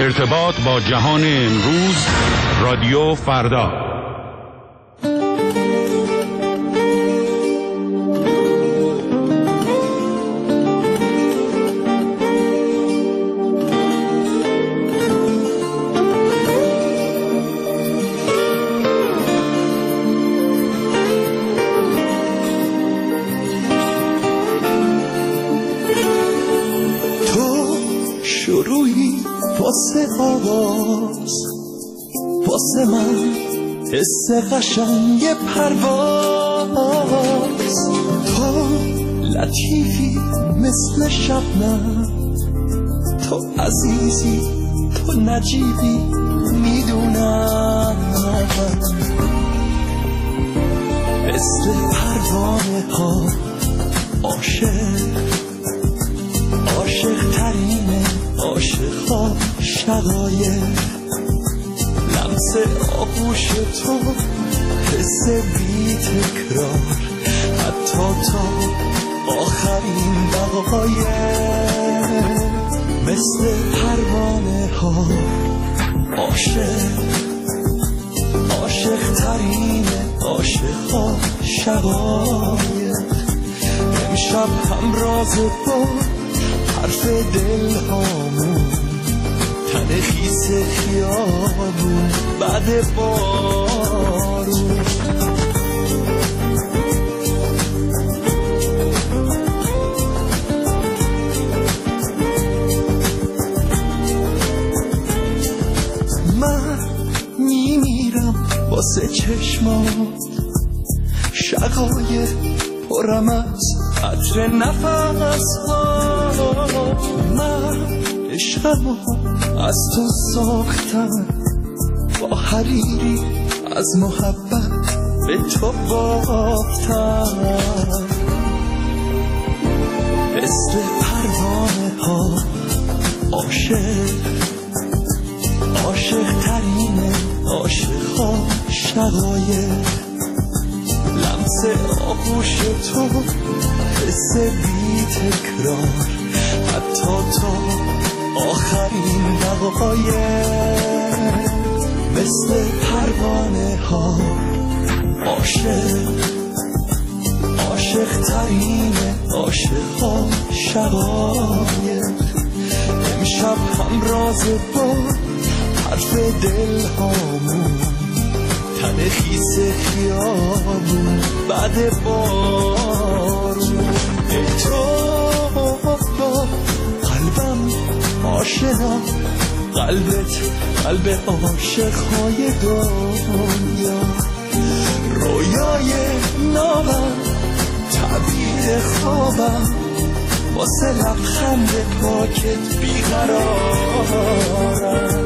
ارتباط با جهان امروز، رادیو فردا. واسه آواز، واسه من حس قشنگ پرواز، تو لطیفی مثل شبنم، تو عزیزی، تو نجیبی، میدونم مثل پروانه ها عاشق ترینه، عاشق ها شقایق، لمس آغوش تو، حس بی تکرار، حتی تا آخرین دقایق، مثل پروانه ها عاشق ترینه، عاشق ها شقایق، امشب همراز با حرف دل هامون، تن خیس خیابون بعد بارون، من میمیرم واسه چشمات، شقایق پرم از عطر نفس ها، من عشقمو از تو ساختم، با حریری از محبت به تو بافتم، مثل پروانه ها عاشق ترینه، عاشق ها شقایق، لمس آغوش تو، حس بی تکرار، حتی تا آخرین دقایق، مثل پروانه ها عاشق ترینه، عاشق ها شقایق، امشب همراز با حرف دل هامون، تن خیس خیابون بعد بارون، ای تو قلبم آشنا، قلبت قلب عاشق‌های دنیا، رویای نامم، تعبیر خوابم، واسه لبخند پاکت بیقرارم،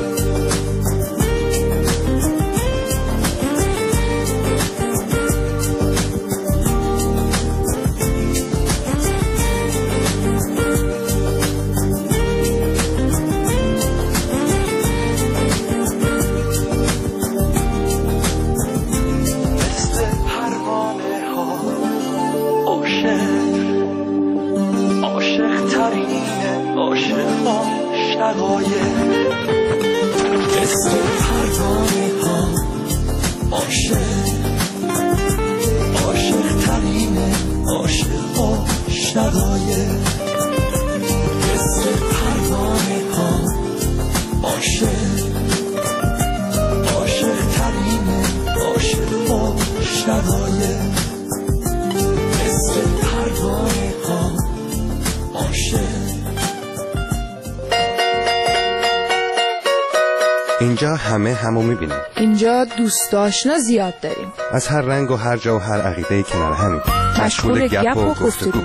اینجا همه همو میبینیم. اینجا دوست آشنا زیاد داریم، از هر رنگ و هر جا و هر عقیده کنار همیم، مشغول گپ و گفتگو.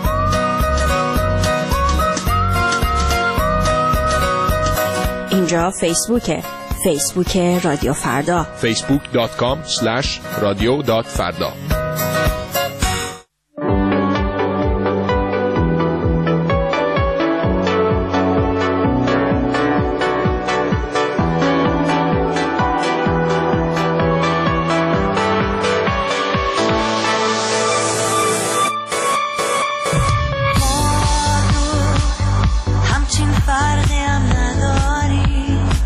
اینجا فیسبوک رادیو فردا، facebook.com/radio.farda. همچین فرقی هم نداری،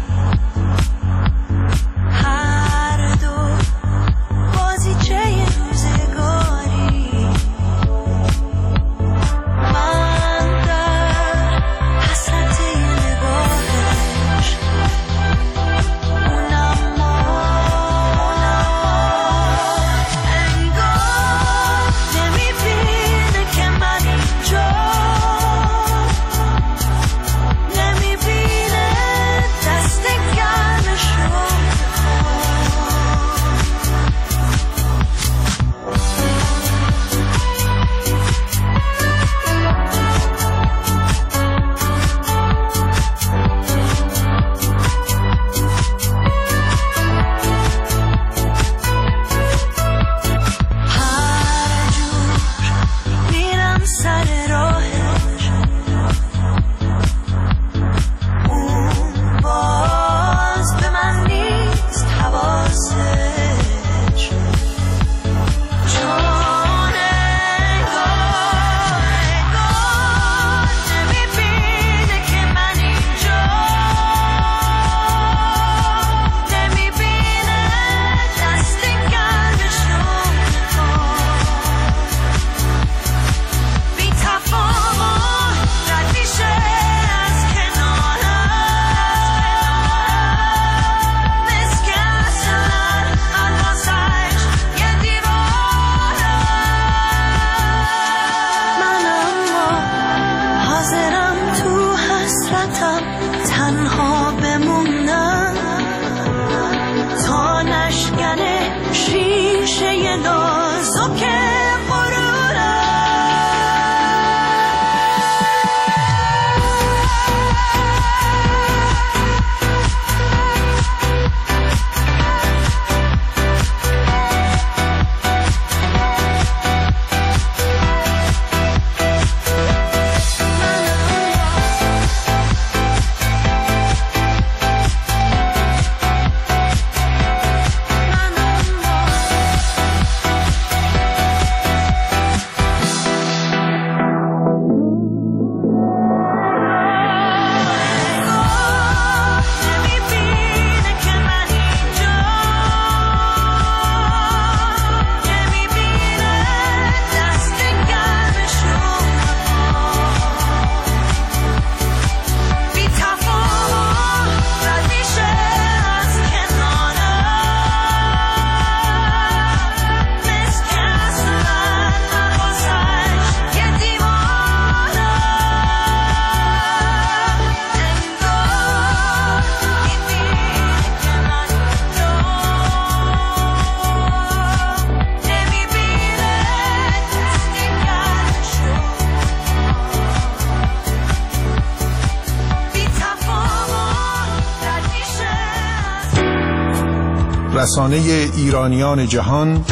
رسانه ایرانیان جهان،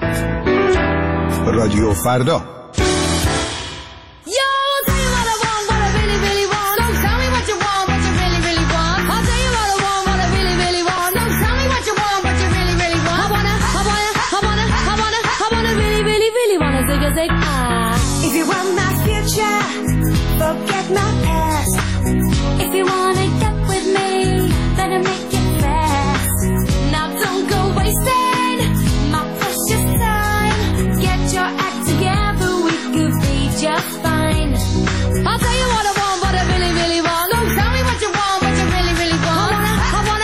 رادیو فردا. If you want my future, forget my past. If you wanna get with me, better make it fast. Now don't go wasting my precious time. Get your act together, we could be just fine. I'll tell you what I want, what I really, really want. Don't tell me what you want, what you really, really want. I wanna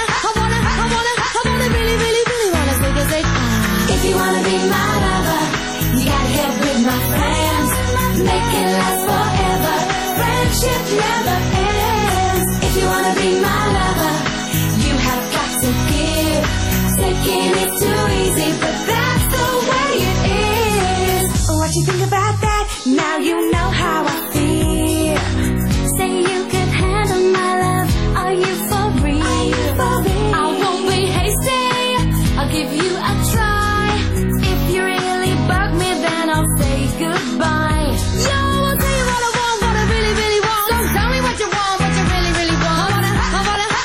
really, really, really wanna say. If you wanna be my lover, you gotta get with my friends. Make it last forever. Friendship never ends. If you wanna be my lover, you have got to give. Taking it too easy, but that's the way it is. What you think about that? Now you know how I feel. Say you could handle my love. Are you for real? I won't be hasty. I'll give you a try. If you really bug me, then I'll say goodbye. Yo, I'll tell you what I want, what I really, really want. Don't tell me what you want, what you really, really want. I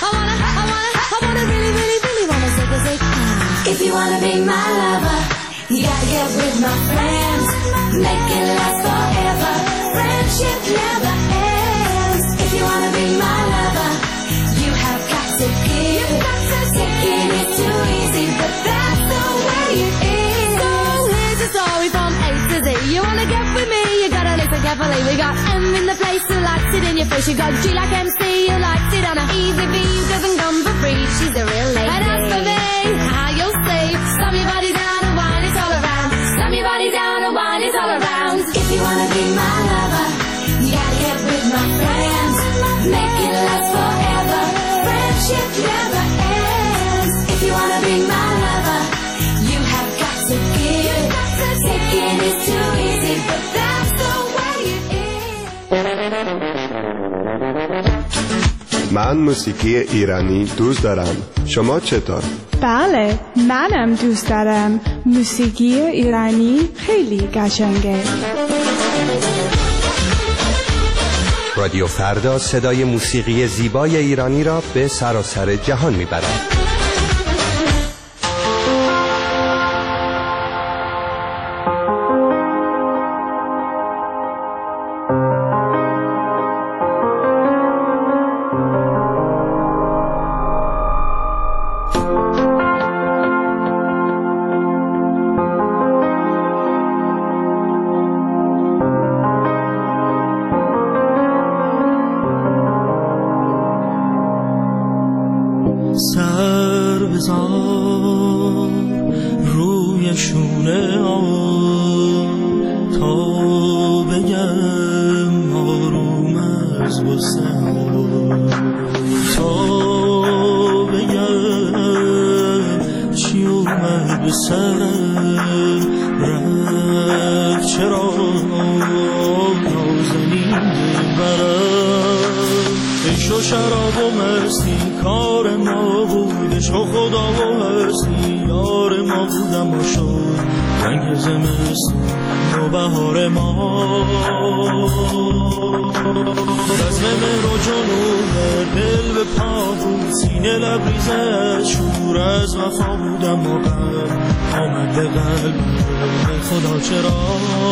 wanna really, really, really wanna say. If you wanna be my lover, you gotta get with my friends. Make it last forever. Friendship never ends. If you wanna be my lover, you have got to give. Taking it too easy, but that's the way it is. So here's a story from A to Z. You wanna get with me, you gotta listen carefully. We got M in the place who likes it in your face. You got G like MC who likes it on a easy V who doesn't come for free. She's a real lady. And as for me, how you'll see. Slam your body down and wine it all around. Slam your body down and wine it all around. If you wanna be my lover, you gotta get with my friends. Make it last forever. Friendship never ends. If you wanna be my lover, you have got to give. Taking it too easy, but that's the way it is. من موسیقی ایرانی دوست دارم. شما چطور؟ بله، منم دوست دارم. موسیقی ایرانی خیلی قشنگه. رادیو فردا صدای موسیقی زیبای ایرانی را به سراسر جهان میبرد. سر بزار روی شونه تا بگم آروم از غصه تا بگم چی اومد به سرم رفت چرا نازنین برم عشق و شراب و مستی کار ما بود، عشق و خدا و هستی یار ما بودم و شد رنگ زمستون و بهار ما. بزم مهر و جنون دل به پا بود، سینه لبریز از شور از وفا بودم و قلب آمد به قلب خدا چرا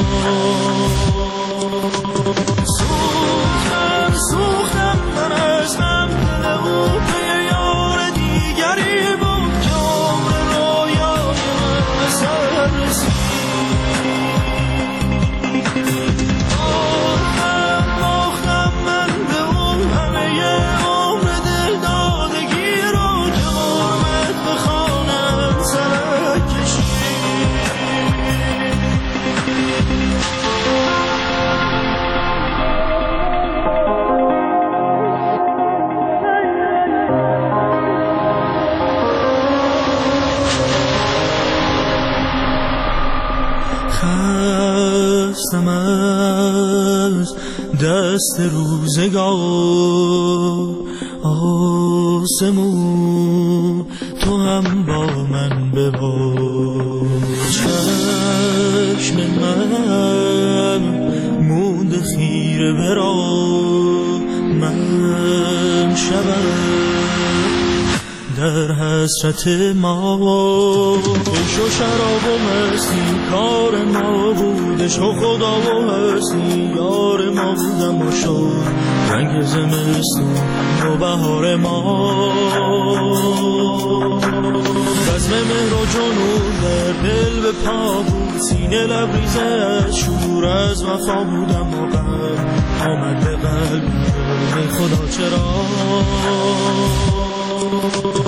سوختم من از من دل بود به یار دیگری بود که عمر رویای من به سر رسید. باختم من به اون همه عمر دل دادگی رو که غربت به خانم سرک کشید. خستم از دست روزگار آسمون تو هم با من ببار. چشم من موند خیره برا من شبم در حسرت ما. عشق و شراب و مستی کار ما بود، عشق و خدا و هستی یار ما بود، اما شد رنگ زمستون و بهار ما. بزم مهر و جنون در دل به پا بود، سینه لبریزه از شور از وفا بود، اما قلب آمد به قلب ای خدا چرا.